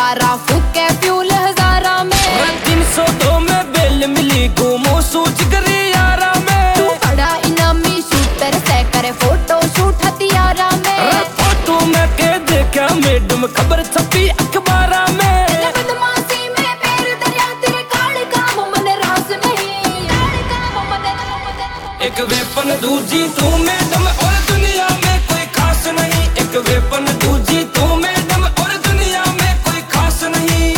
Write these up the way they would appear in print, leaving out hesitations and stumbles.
सारा फूके फ्यूल हजारा में। 302 में बेल मिली घूमो सूझ गरी यारा में। तू बड़ा इनामी शूटर से करे फोटो शूट हथियारा में। फोटो में के देखा मैडम खबर छपी अखबारा में। बदमाशी में पैर दरिया तेरे काले काम मन रास नहीं। एक वेपन दूजी तू मैडम और दुनिया में कोई खास नहीं। एक वेपन दूजी तू मैडम और दुनिया में कोई खास नहीं।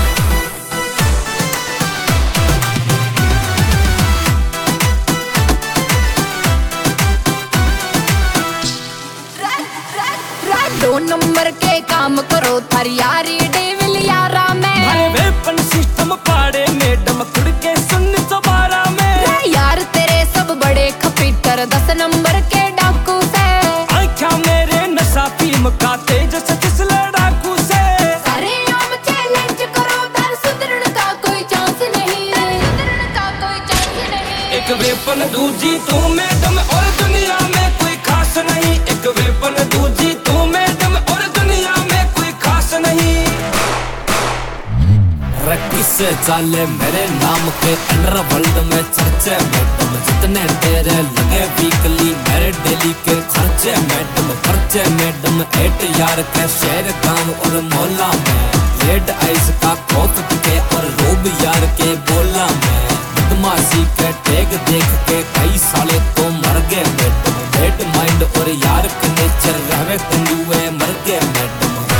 दो नंबर के काम करो थारी यारी डेविल यारा में। अरे वेपन सिस्टम पाड़े मैडम खुद के 1912 में। यार तेरे सब बड़े खपीटर 10 नंबर के डाकू से। आँखा मेरे नशा फिल्म का तेज से किस लड़ाकू से। सारे आम चैलेंज करो दर सुधरन का कोई चांस नहीं। सुधरन का कोई चांस नहीं। एक वेपन दूजी तू मैडम और दुनिया में कोई खास नहीं। एक वेपन दूजी तू मैडम और दुनिया में कोई खास नहीं। किससे चाले मेरे नाम के अंडरवर्ल्ड में चर्चे मैडम। जितने तेरे लगे वीकली मेरे डेली के खर्चे मैडम। खर्चे मैडम 8 यार के शेर गांव और मोहल्ला में। रेड आइस का खौफ के और रोब यार के बोला में। बदमाशी के टेग देख के कई साले तो मर गए मैडम। रेड माइंड और यार के नेचर रहवे कंडुए मर गए मैडम।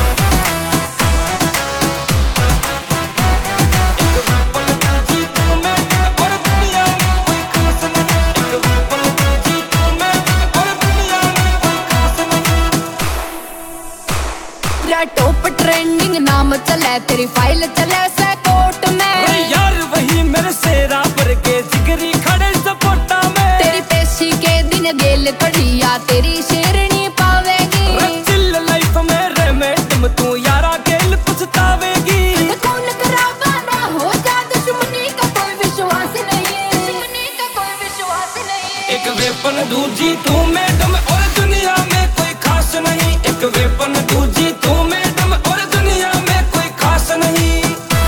टॉप ट्रेंडिंग नाम चले तेरी फाइल चले से कोर्ट में। यार वही मेरे सेरा पर के जिगरी खड़े सपोटा में। तेरी पेशी के दिन गेल कढ़िया तेरी शेरनी पावेगी। चिल लाइफ में रे मैडम तू यारा गेल पछतावेगी। कौन करावा ना हो जा दुश्मनी का कोई विश्वास नहीं। दुश्मनी का कोई विश्वास नहीं। एक वेपन दूजी तू मैडम और दुनिया में कोई खास नहीं। एक वेपन दूजी तू मैडम और दुनिया में कोई खास नहीं।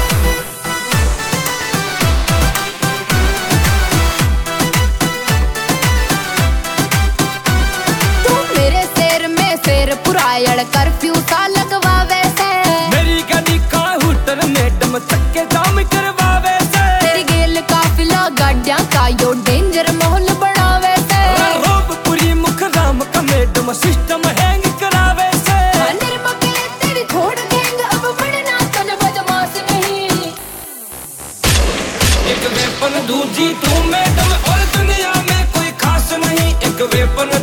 तू मेरे शेर में शेर पुरायड़ कर्फ्यू सा लगवावे से। मेरी गली का हुटर मैडम चक्के जाम करवावे से। तेरी गेल काफिला गाड़ियां का यो डेंजर माहौल बनावे से। रोब पूरी मुख राम का मैडम सिस्टम हैंग करावे से। निर्मके तेरी थोड़ गैंग अब बढ़ना तो बदमाश नहीं। एक वेपन दूजी तू मैडम और दुनिया में कोई खास नहीं। एक वेपन